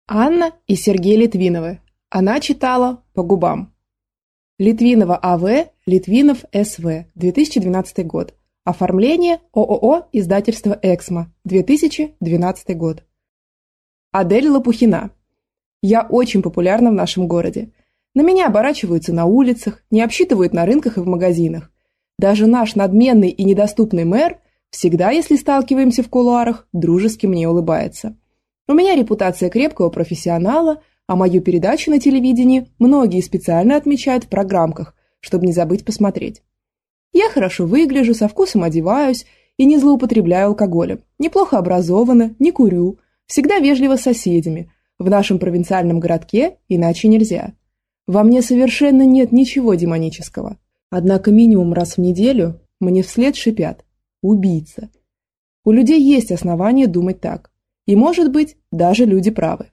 Анна и Сергей Литвиновы. Она читала по губам. Литвинова А.В., Литвинов С.В., 2012 год. Оформление ООО «Издательство Эксмо», 2012 год. Адель Лопухина. Я очень популярна в нашем городе. На меня оборачиваются на улицах, не обсчитывают на рынках и в магазинах. Даже наш надменный и недоступный мэр всегда, если сталкиваемся в кулуарах, дружески мне улыбается. У меня репутация крепкого профессионала, а мою передачу на телевидении многие специально отмечают в программках, чтобы не забыть посмотреть. Я хорошо выгляжу, со вкусом одеваюсь и не злоупотребляю алкоголем. Неплохо образована, не курю, всегда вежлива с соседями. В нашем провинциальном городке иначе нельзя. Во мне совершенно нет ничего демонического. Однако минимум раз в неделю мне вслед шипят: убийца. У людей есть основания думать так. И, может быть, даже люди правы.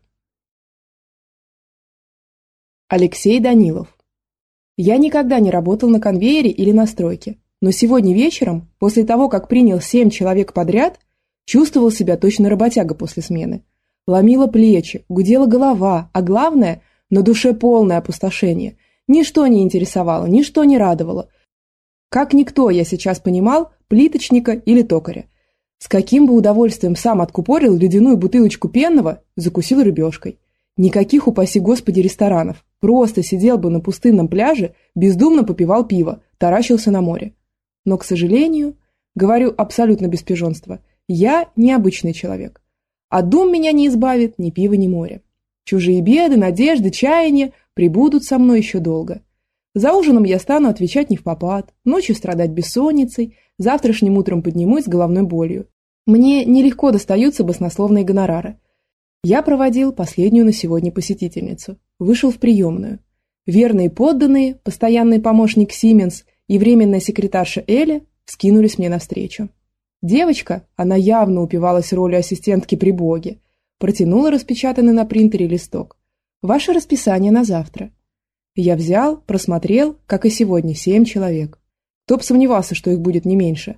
Алексей Данилов. Я никогда не работал на конвейере или на стройке, но сегодня вечером, после того, как принял 7 человек подряд, чувствовал себя точно работяга после смены. Ломило плечи, гудела голова, а главное, на душе полное опустошение. Ничто не интересовало, ничто не радовало. Как никто я сейчас понимал плиточника или токаря. С каким бы удовольствием сам откупорил ледяную бутылочку пенного, закусил рыбешкой. Никаких, упаси Господи, ресторанов. Просто сидел бы на пустынном пляже, бездумно попивал пиво, таращился на море. Но, к сожалению, говорю абсолютно без пижонства, я необычный человек. А дом меня не избавит ни пива, ни море. Чужие беды, надежды, чаяния прибудут со мной еще долго. За ужином я стану отвечать невпопад, ночью страдать бессонницей, завтрашним утром поднимусь с головной болью. Мне нелегко достаются баснословные гонорары. Я проводил последнюю на сегодня посетительницу. Вышел в приемную. Верные подданные, постоянный помощник Сименс и временная секретарша Эля вскинулись мне навстречу. Девочка, она явно упивалась ролью ассистентки при Боге, протянула распечатанный на принтере листок. «Ваше расписание на завтра». Я взял, просмотрел, как и сегодня, 7 человек. Кто б сомневался, что их будет не меньше.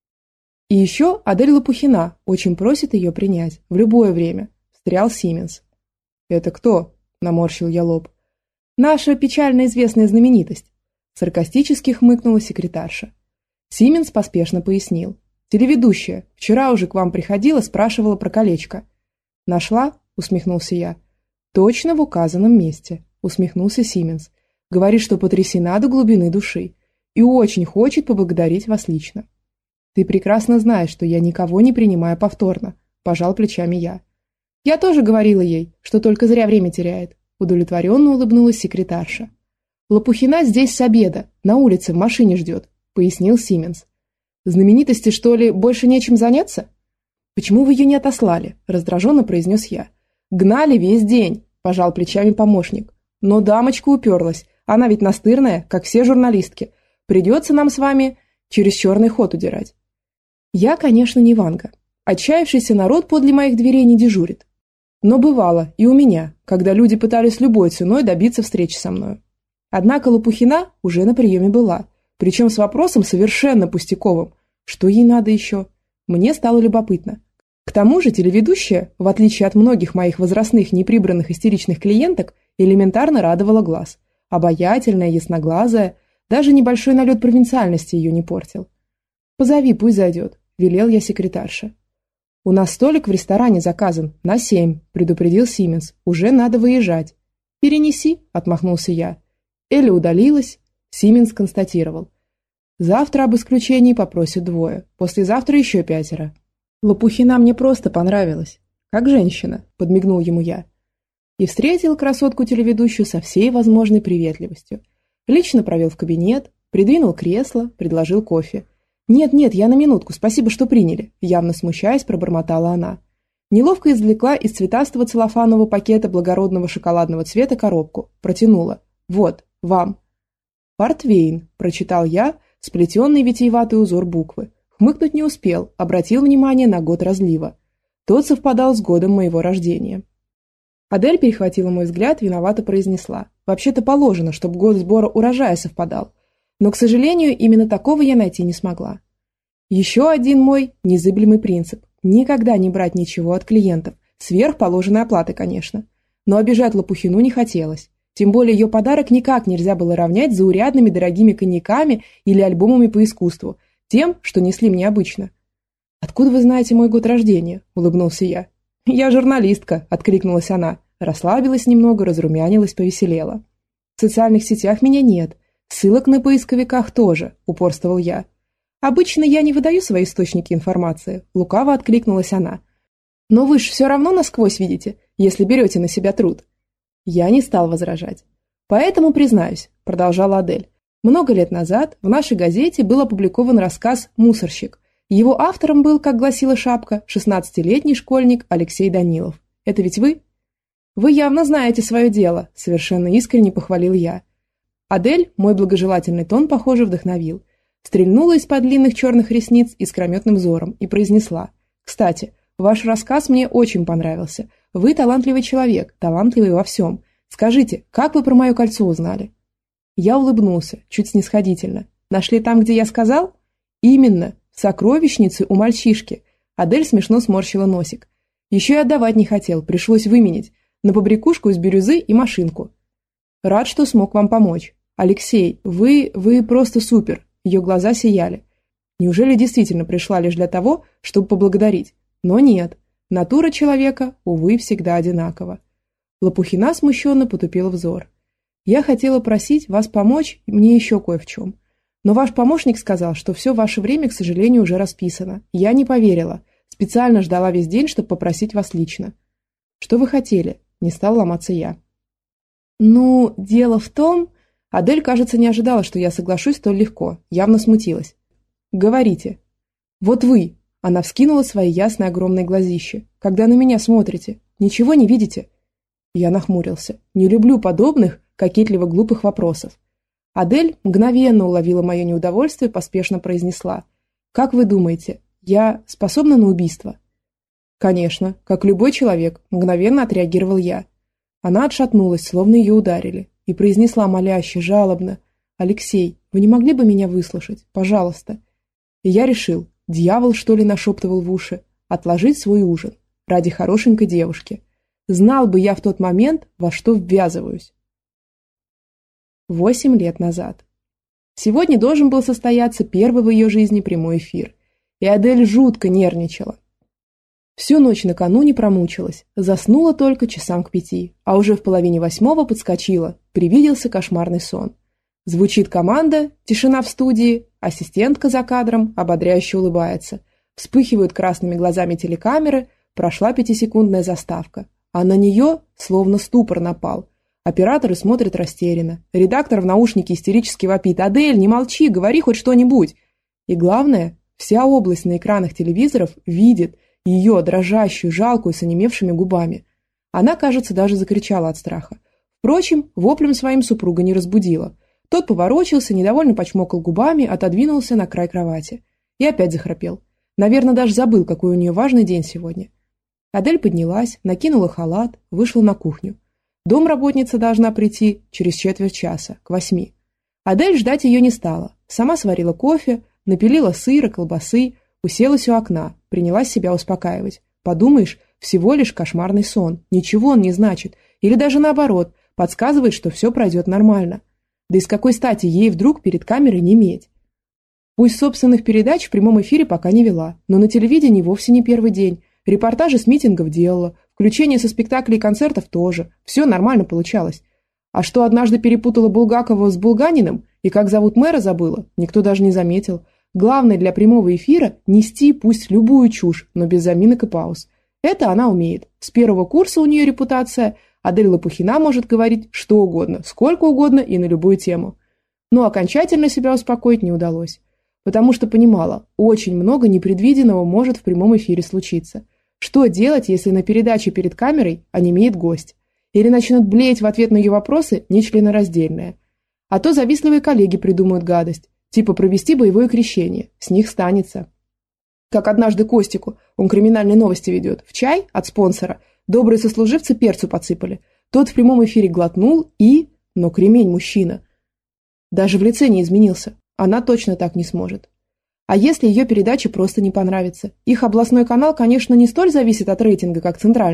И еще Адель Лопухина очень просит ее принять, в любое время, встрял Сименс. «Это кто?» – наморщил я лоб. «Наша печально известная знаменитость», – саркастически хмыкнула секретарша. Сименс поспешно пояснил. «Телеведущая, вчера уже к вам приходила, спрашивала про колечко». «Нашла?» – усмехнулся я. «Точно в указанном месте», – усмехнулся Сименс. «Говорит, что потрясена до глубины души и очень хочет поблагодарить вас лично». «Ты прекрасно знаешь, что я никого не принимаю повторно», – пожал плечами я. «Я тоже говорила ей, что только зря время теряет», – удовлетворенно улыбнулась секретарша. «Лопухина здесь с обеда, на улице в машине ждет», – пояснил Сименс. «Знаменитости, что ли, больше нечем заняться?» «Почему вы ее не отослали?» – раздраженно произнес я. «Гнали весь день», – пожал плечами помощник. «Но дамочка уперлась, она ведь настырная, как все журналистки. Придется нам с вами через черный ход удирать». Я, конечно, не Ванга. Отчаявшийся народ подле моих дверей не дежурит. Но бывало и у меня, когда люди пытались любой ценой добиться встречи со мною. Однако Лопухина уже на приеме была, причем с вопросом совершенно пустяковым. Что ей надо еще? Мне стало любопытно. К тому же телеведущая, в отличие от многих моих возрастных неприбранных истеричных клиенток, элементарно радовала глаз. Обаятельная, ясноглазая, даже небольшой налет провинциальности ее не портил. «Позови, пусть зайдет», – велел я секретарше. «У нас столик в ресторане заказан на 7, – предупредил Сименс. «Уже надо выезжать». «Перенеси», – отмахнулся я. Эля удалилась. Сименс констатировал. «Завтра об исключении попросят 2, послезавтра еще 5. Лопухина мне просто понравилась. Как женщина», – подмигнул ему я. И встретил красотку-телеведущую со всей возможной приветливостью. Лично провел в кабинет, придвинул кресло, предложил кофе. «Нет, я на минутку, спасибо, что приняли», – явно смущаясь, пробормотала она. Неловко извлекла из цветастого целлофанового пакета благородного шоколадного цвета коробку, протянула. «Вот, вам». «Портвейн», – прочитал я, сплетенный витиеватый узор буквы. Хмыкнуть не успел, обратил внимание на год разлива. Тот совпадал с годом моего рождения. Адель перехватила мой взгляд, виновато произнесла. «Вообще-то положено, чтобы год сбора урожая совпадал. Но, к сожалению, именно такого я найти не смогла». Еще один мой незыблемый принцип – никогда не брать ничего от клиентов, сверх положенной оплаты, конечно. но обижать Лопухину не хотелось. Тем более ее подарок никак нельзя было равнять заурядными дорогими коньяками или альбомами по искусству, тем, что несли мне обычно. «Откуда вы знаете мой год рождения?» – улыбнулся я. «Я журналистка», – откликнулась она. Расслабилась немного, разрумянилась, повеселела. «В социальных сетях меня нет. Ссылок на поисковиках тоже», – упорствовал я. «Обычно я не выдаю свои источники информации», – лукаво откликнулась она. «Но вы же все равно насквозь видите, если берете на себя труд». Я не стал возражать. «Поэтому признаюсь», – продолжала Адель. «Много лет назад в нашей газете был опубликован рассказ «Мусорщик». Его автором был, как гласила шапка, 16-летний школьник Алексей Данилов. Это ведь вы? Вы явно знаете свое дело, совершенно искренне похвалил я. Адель мой благожелательный тон, похоже, вдохновил. Стрельнула из-под длинных черных ресниц искрометным взором и произнесла. Кстати, ваш рассказ мне очень понравился. Вы талантливый человек, талантливый во всем. Скажите, как вы про мое кольцо узнали? Я улыбнулся, чуть снисходительно. Нашли там, где я сказал? Именно. Сокровищницы у мальчишки. Адель смешно сморщила носик. Еще и отдавать не хотел, пришлось выменить. На побрякушку из бирюзы и машинку. Рад, что смог вам помочь. Алексей, вы просто супер. Ее глаза сияли. Неужели действительно пришла лишь для того, чтобы поблагодарить? Но нет. Натура человека, увы, всегда одинакова. Лопухина смущенно потупила взор. Я хотела просить вас помочь мне еще кое в чем. Но ваш помощник сказал, что все ваше время, к сожалению, уже расписано. Я не поверила. Специально ждала весь день, чтобы попросить вас лично. Что вы хотели? Не стал ломаться я. Ну, дело в том... Адель, кажется, не ожидала, что я соглашусь столь легко. Явно смутилась. Говорите. Вот вы. Она вскинула свои ясные огромные глазища. Когда на меня смотрите, ничего не видите? Я нахмурился. Не люблю подобных, кокетливо-глупых вопросов. Адель мгновенно уловила мое неудовольствие и поспешно произнесла. «Как вы думаете, я способна на убийство?» «Конечно, как любой человек», – мгновенно отреагировал я. Она отшатнулась, словно ее ударили, и произнесла моляще, жалобно. «Алексей, вы не могли бы меня выслушать? Пожалуйста». И я решил, дьявол, что ли, нашептывал в уши, отложить свой ужин ради хорошенькой девушки. Знал бы я в тот момент, во что ввязываюсь. 8 лет назад. Сегодня должен был состояться первый в ее жизни прямой эфир, и Адель жутко нервничала. Всю ночь накануне промучилась, заснула только часам к 5, а уже в 7:30 подскочила, привиделся кошмарный сон. Звучит команда, тишина в студии, ассистентка за кадром ободряюще улыбается, вспыхивают красными глазами телекамеры, прошла 5-секундная заставка, а на нее словно ступор напал. Операторы смотрят растерянно. Редактор в наушнике истерически вопит. «Адель, не молчи, говори хоть что-нибудь!» И главное, вся область на экранах телевизоров видит ее дрожащую, жалкую, с онемевшими губами. Она, кажется, даже закричала от страха. Впрочем, воплем своим супруга не разбудила. Тот поворочился, недовольно почмокал губами, отодвинулся на край кровати. И опять захрапел. Наверное, даже забыл, какой у нее важный день сегодня. Адель поднялась, накинула халат, вышла на кухню. Домработница должна прийти через четверть часа, к 8. Адель ждать ее не стала. Сама сварила кофе, напилила сыра, колбасы, уселась у окна, принялась себя успокаивать. Подумаешь, всего лишь кошмарный сон. Ничего он не значит. Или даже наоборот, подсказывает, что все пройдет нормально. Да и с какой стати ей вдруг перед камерой неметь? Пусть собственных передач в прямом эфире пока не вела, но на телевидении вовсе не первый день. Репортажи с митингов делала, включение со спектаклей и концертов тоже. Все нормально получалось. А что однажды перепутала Булгакова с Булганиным и как зовут мэра забыла, никто даже не заметил. Главное для прямого эфира – нести пусть любую чушь, но без заминок и пауз. Это она умеет. С первого курса у нее репутация. Адель Лопухина может говорить что угодно, сколько угодно и на любую тему. Но окончательно себя успокоить не удалось. Потому что понимала, очень много непредвиденного может в прямом эфире случиться. Что делать, если на передаче перед камерой онемеет гость? Или начнет блеять в ответ на ее вопросы нечленораздельное? А то завистливые коллеги придумают гадость, типа провести боевое крещение, с них станется. Как однажды Костику, он криминальные новости ведет, в чай от спонсора добрые сослуживцы перцу подсыпали. Тот в прямом эфире глотнул и... Но кремень мужчина. Даже в лице не изменился. Она точно так не сможет. А если ее передача просто не понравится? Их областной канал, конечно, не столь зависит от рейтинга, как центральные.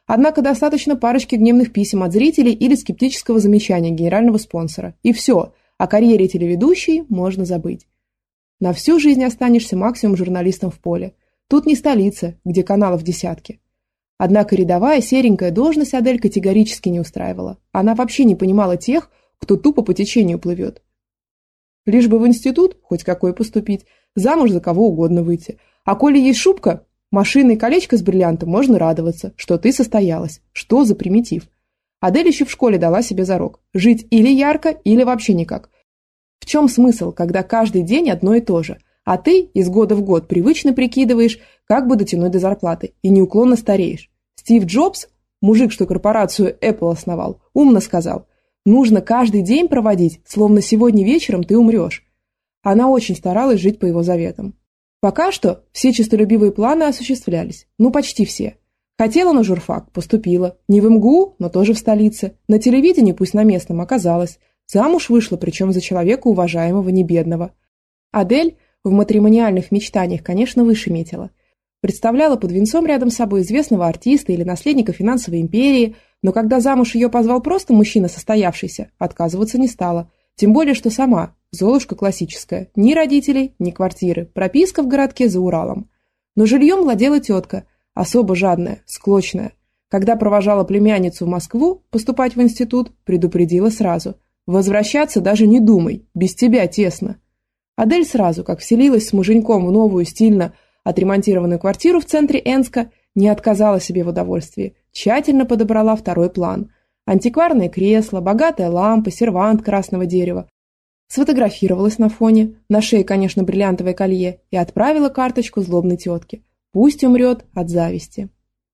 Однако достаточно парочки гневных писем от зрителей или скептического замечания генерального спонсора. И все, о карьере телеведущей можно забыть. На всю жизнь останешься максимум журналистом в поле. Тут не столица, где каналов десятки. Однако рядовая серенькая должность Адель категорически не устраивала. Она вообще не понимала тех, кто тупо по течению плывет. Лишь бы в институт хоть какой поступить, замуж за кого угодно выйти. А коли есть шубка, машина и колечко с бриллиантом, можно радоваться, что ты состоялась. Что за примитив? Адель еще в школе дала себе зарок. Жить или ярко, или вообще никак. В чем смысл, когда каждый день одно и то же, а ты из года в год привычно прикидываешь, как бы дотянуть до зарплаты, и неуклонно стареешь? Стив Джобс, мужик, что корпорацию Apple основал, умно сказал: нужно каждый день проводить, словно сегодня вечером ты умрешь. Она очень старалась жить по его заветам. Пока что все честолюбивые планы осуществлялись, ну почти все. Хотела на журфак, поступила. Не в МГУ, но тоже в столице. На телевидении, пусть на местном, оказалась. Замуж вышла, причем за человека уважаемого, не бедного. Адель в матримониальных мечтаниях, конечно, выше метила. Представляла под венцом рядом с собой известного артиста или наследника финансовой империи, но когда замуж ее позвал просто мужчина состоявшийся, отказываться не стала. Тем более, что сама, Золушка классическая, ни родителей, ни квартиры, прописка в городке за Уралом. Но жильем владела тетка, особо жадная, склочная. Когда провожала племянницу в Москву поступать в институт, предупредила сразу: возвращаться даже не думай, без тебя тесно. Адель сразу, как вселилась с муженьком в новую стильно отремонтированную квартиру в центре Энска, не отказала себе в удовольствии, тщательно подобрала второй план. Антикварное кресло, богатая лампа, сервант красного дерева. Сфотографировалась на фоне, на шее, конечно, бриллиантовое колье, и отправила карточку злобной тетке. Пусть умрет от зависти.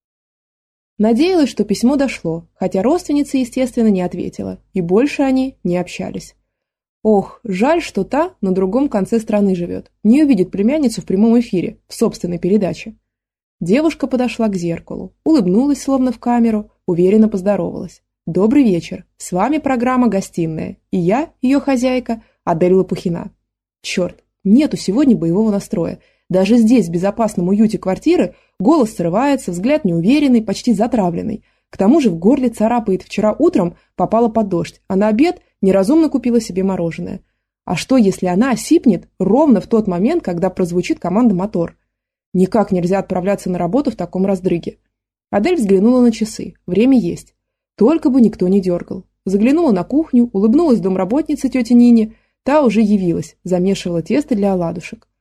Надеялась, что письмо дошло, хотя родственница, естественно, не ответила, и больше они не общались. Ох, жаль, что та на другом конце страны живет, не увидит племянницу в прямом эфире, в собственной передаче. Девушка подошла к зеркалу, улыбнулась словно в камеру, уверенно поздоровалась. «Добрый вечер, с вами программа «Гостиная», и я, ее хозяйка, Адель Лопухина». Черт, нету сегодня боевого настроя. Даже здесь, в безопасном уюте квартиры, голос срывается, взгляд неуверенный, почти затравленный. К тому же в горле царапает: вчера утром попала под дождь, а на обед неразумно купила себе мороженое. А что, если она осипнет ровно в тот момент, когда прозвучит команда «Мотор»? Никак нельзя отправляться на работу в таком раздрыге. Адель взглянула на часы. Время есть. Только бы никто не дергал. Заглянула на кухню, улыбнулась домработнице тете Нине. Та уже явилась, замешивала тесто для оладушек.